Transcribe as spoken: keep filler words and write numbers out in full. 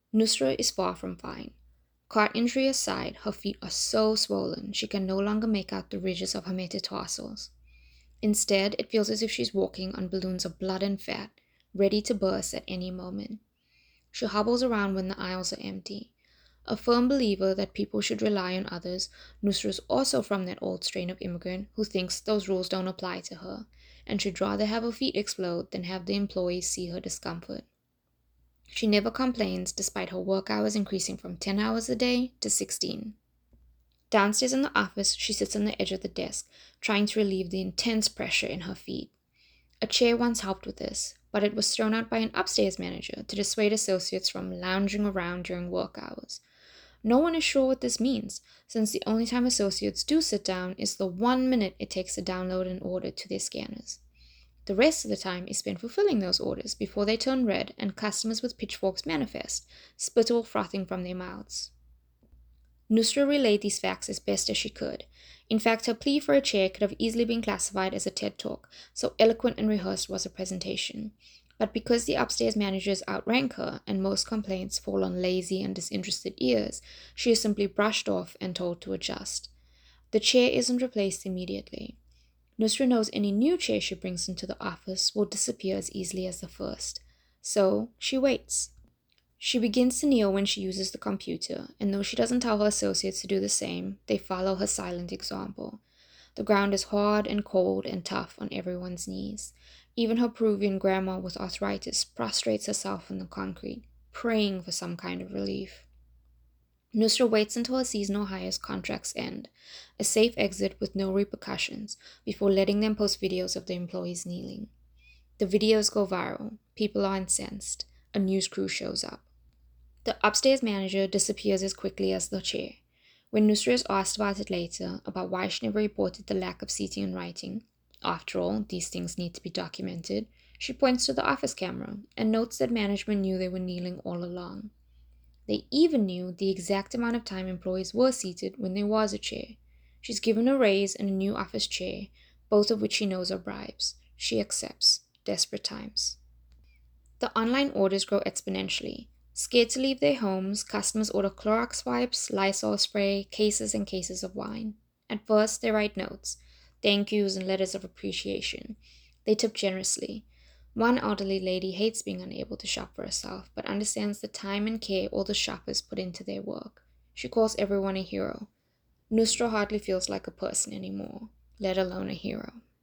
Nusra is far from fine. Cart injury aside, her feet are so swollen she can no longer make out the ridges of her metatarsals. Instead, it feels as if she's walking on balloons of blood and fat, ready to burst at any moment. She hobbles around when the aisles are empty. A firm believer that people should rely on others, Nusra is also from that old strain of immigrant who thinks those rules don't apply to her, and she'd rather have her feet explode than have the employees see her discomfort. She never complains despite her work hours increasing from ten hours a day to sixteen. Downstairs in the office, she sits on the edge of the desk, trying to relieve the intense pressure in her feet. A chair once helped with this, but it was thrown out by an upstairs manager to dissuade associates from lounging around during work hours. No one is sure what this means, since the only time associates do sit down is the one minute it takes to download an order to their scanners. The rest of the time is spent fulfilling those orders before they turn red and customers with pitchforks manifest, spittle frothing from their mouths. Nusra relayed these facts as best as she could. In fact, her plea for a chair could have easily been classified as a TED Talk, so eloquent and rehearsed was her presentation. But because the upstairs managers outrank her and most complaints fall on lazy and disinterested ears, she is simply brushed off and told to adjust. The chair isn't replaced immediately. Nusra knows any new chair she brings into the office will disappear as easily as the first. So she waits. She begins to kneel when she uses the computer, and though she doesn't tell her associates to do the same, they follow her silent example. The ground is hard and cold and tough on everyone's knees. Even her Peruvian grandma with arthritis prostrates herself on the concrete, praying for some kind of relief. Nusra waits until her seasonal hires contracts end, a safe exit with no repercussions, before letting them post videos of the employees kneeling. The videos go viral. People are incensed. A news crew shows up. The upstairs manager disappears as quickly as the chair. When Nusra is asked about it later, about why she never reported the lack of seating and writing, after all, these things need to be documented, she points to the office camera and notes that management knew they were kneeling all along. They even knew the exact amount of time employees were seated when there was a chair. She's given a raise and a new office chair, both of which she knows are bribes. She accepts. Desperate times. The online orders grow exponentially. Scared to leave their homes, customers order Clorox wipes, Lysol spray, cases and cases of wine. At first, they write notes, thank yous and letters of appreciation. They tip generously. One elderly lady hates being unable to shop for herself, but understands the time and care all the shoppers put into their work. She calls everyone a hero. Nusra hardly feels like a person anymore, let alone a hero.